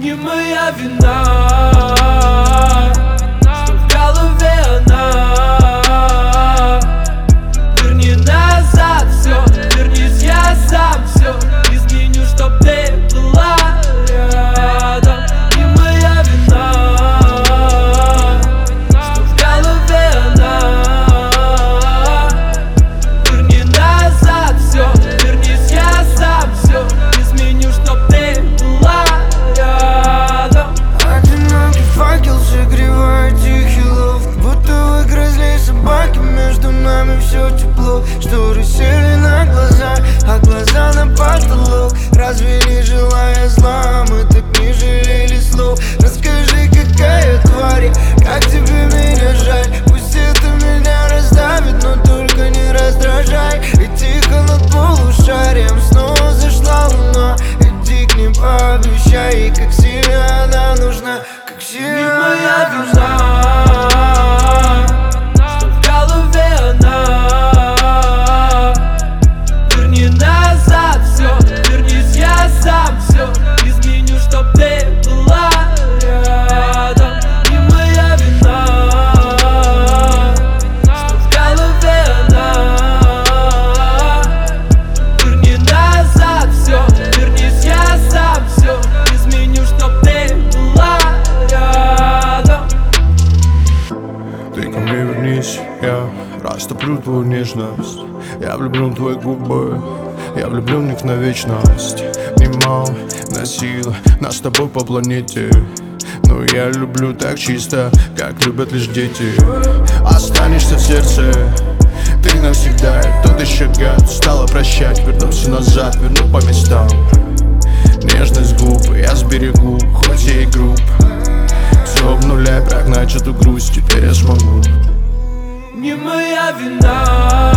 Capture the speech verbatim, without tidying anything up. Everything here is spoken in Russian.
Не моя вина, что в голове она. Верни назад все, вернись, я сам все изменю, чтоб ты была рядом. Не моя вина, что в голове она. Верни назад все, вернись, я сам все изменю, чтоб ты была рядом. Одинокий факел согревает тихий лофт, будто вы грызли собаки, между нами все тепло. Шторы сели на глаза, а глаза на потолок. Разве не желая зла, мы так не жалели слов? Расскажи, какая тварь, как тебе меня жаль. Пусть это меня раздавит, но только не раздражай. И тихо над полушарием снова зашла луна. Иди к ним, пообещай, и как сильно она нужна, как Не сильно моя она вина, что в голове она. Верни назад все, вернись, я сам все изменю, чтоб ты была рядом. Не моя вина, что в голове она. Верни назад все, вернись, я сам все изменю, чтоб ты была рядом. Ты ко мне вернись, я растоплю твою нежность. Я влюблен в твои губы, я влюблен в них на вечность. Немало насилия нас с тобой по планете, но я люблю так чисто, как любят лишь дети. Останешься в сердце ты навсегда, и тот еще гад стала прощать, вернусь назад, верну по местам. Нежность губ я сберегу, хоть и груб. Все обнуляй, прогнать эту грусть, теперь я смогу. Не моя вина,